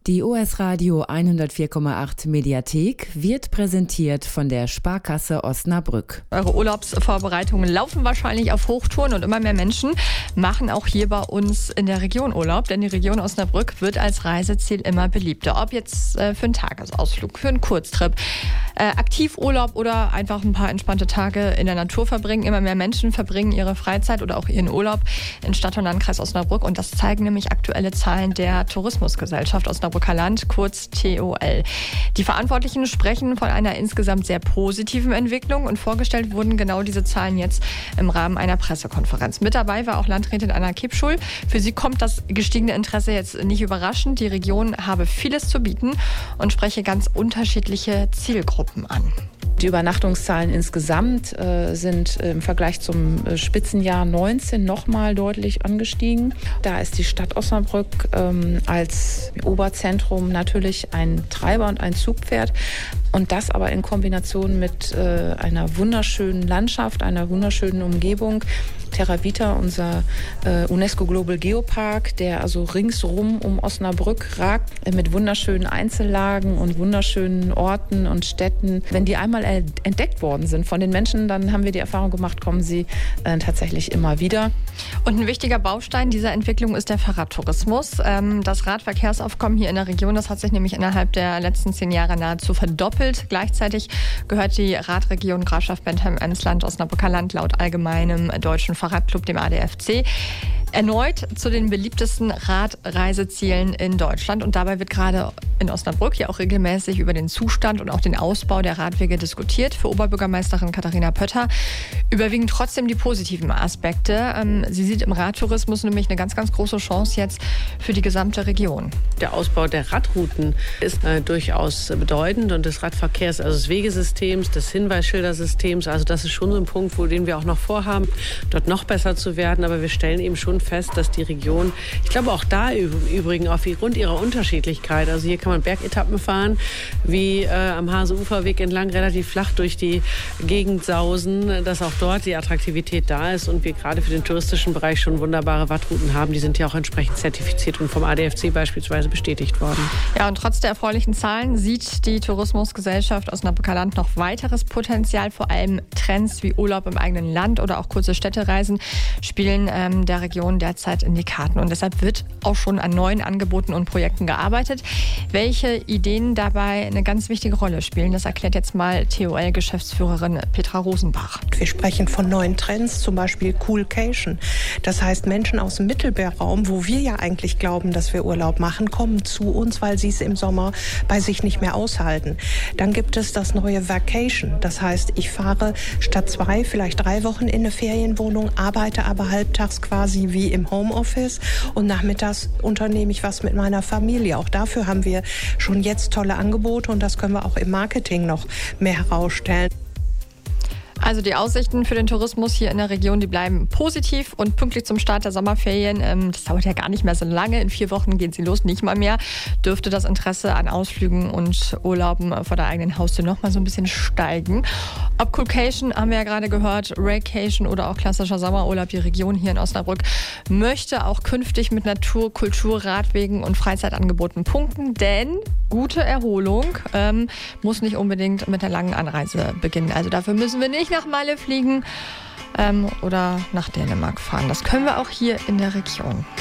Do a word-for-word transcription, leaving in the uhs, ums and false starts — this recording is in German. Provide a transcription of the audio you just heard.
Die O S Radio hundertvier Komma acht Mediathek wird präsentiert von der Sparkasse Osnabrück. Eure Urlaubsvorbereitungen laufen wahrscheinlich auf Hochtouren und immer mehr Menschen machen auch hier bei uns in der Region Urlaub, denn die Region Osnabrück wird als Reiseziel immer beliebter. Ob jetzt äh, für einen Tagesausflug, für einen Kurztrip, äh, Aktivurlaub oder einfach ein paar entspannte Tage in der Natur verbringen. Immer mehr Menschen verbringen ihre Freizeit oder auch ihren Urlaub in Stadt und Landkreis Osnabrück und das zeigen nämlich aktuelle Zahlen der Tourismusgesellschaft Osnabrücker Land, kurz T O L. Die Verantwortlichen sprechen von einer insgesamt sehr positiven Entwicklung und vorgestellt wurden genau diese Zahlen jetzt im Rahmen einer Pressekonferenz. Mit dabei war auch Landrätin Anna Kipschul. Für sie kommt das gestiegene Interesse jetzt nicht überraschend. Die Region habe vieles zu bieten und spreche ganz unterschiedliche Zielgruppen an. Die Übernachtungszahlen insgesamt äh, sind im Vergleich zum äh, Spitzenjahr neunzehn nochmal deutlich angestiegen. Da ist die Stadt Osnabrück ähm, als Oberzentrum natürlich ein Treiber und ein Zugpferd. Und das aber in Kombination mit äh, einer wunderschönen Landschaft, einer wunderschönen Umgebung. Terra Vita, unser äh, UNESCO Global Geopark, der also ringsrum um Osnabrück ragt, äh, mit wunderschönen Einzellagen und wunderschönen Orten und Städten. Wenn die einmal entdeckt worden sind von den Menschen, dann haben wir die Erfahrung gemacht, kommen sie äh, tatsächlich immer wieder. Und ein wichtiger Baustein dieser Entwicklung ist der Fahrradtourismus. Ähm, das Radverkehrsaufkommen hier in der Region, das hat sich nämlich innerhalb der letzten zehn Jahre nahezu verdoppelt. Gleichzeitig gehört die Radregion Grafschaft Bentheim-Emsland Osnabrücker Land laut allgemeinem deutschen Fahrradclub, dem A D F C, erneut zu den beliebtesten Radreisezielen in Deutschland. Und dabei wird gerade in Osnabrück ja auch regelmäßig über den Zustand und auch den Ausbau der Radwege diskutiert. Für Oberbürgermeisterin Katharina Pötter überwiegen trotzdem die positiven Aspekte. Sie sieht im Radtourismus nämlich eine ganz, ganz große Chance jetzt für die gesamte Region. Der Ausbau der Radrouten ist äh, durchaus bedeutend und des Radverkehrs, also des Wegesystems, des Hinweisschildersystems. Also das ist schon so ein Punkt, wo den wir auch noch vorhaben, dort noch besser zu werden. Aber wir stellen eben schon fest, dass die Region, ich glaube auch da übrigens aufgrund ihrer Unterschiedlichkeit, also hier kann man Bergetappen fahren, wie äh, am Hase-Uferweg entlang relativ flach durch die Gegend sausen, dass auch dort die Attraktivität da ist und wir gerade für den touristischen Bereich schon wunderbare Radrouten haben. Die sind ja auch entsprechend zertifiziert und vom A D F C beispielsweise bestätigt worden. Ja, und trotz der erfreulichen Zahlen sieht die Tourismusgesellschaft Osnabrücker Land noch weiteres Potenzial. Vor allem Trends wie Urlaub im eigenen Land oder auch kurze Städtereisen spielen ähm, der Region derzeit in die Karten. Und deshalb wird auch schon an neuen Angeboten und Projekten gearbeitet. Welche Ideen dabei eine ganz wichtige Rolle spielen, das erklärt jetzt mal T O L-Geschäftsführerin Petra Rosenbach. Wir sprechen von neuen Trends, zum Beispiel Coolcation. Das heißt, Menschen aus dem Mittelmeerraum, wo wir ja eigentlich glauben, dass wir Urlaub machen, kommen zu uns, weil sie es im Sommer bei sich nicht mehr aushalten. Dann gibt es das neue Vacation. Das heißt, ich fahre statt zwei, vielleicht drei Wochen in eine Ferienwohnung, arbeite aber halbtags quasi wie im Homeoffice und nachmittags unternehme ich was mit meiner Familie. Auch dafür haben wir schon jetzt tolle Angebote und das können wir auch im Marketing noch mehr herausstellen. Also die Aussichten für den Tourismus hier in der Region, die bleiben positiv und pünktlich zum Start der Sommerferien, ähm, das dauert ja gar nicht mehr so lange, in vier Wochen gehen sie los, nicht mal mehr, dürfte das Interesse an Ausflügen und Urlauben vor der eigenen Haustür noch mal so ein bisschen steigen. Ob Coolcation, haben wir ja gerade gehört, Raycation oder auch klassischer Sommerurlaub, die Region hier in Osnabrück möchte auch künftig mit Natur, Kultur, Radwegen und Freizeitangeboten punkten, denn gute Erholung ähm, muss nicht unbedingt mit einer langen Anreise beginnen. Also dafür müssen wir nicht nach Malle fliegen ähm, oder nach Dänemark fahren. Das können wir auch hier in der Region.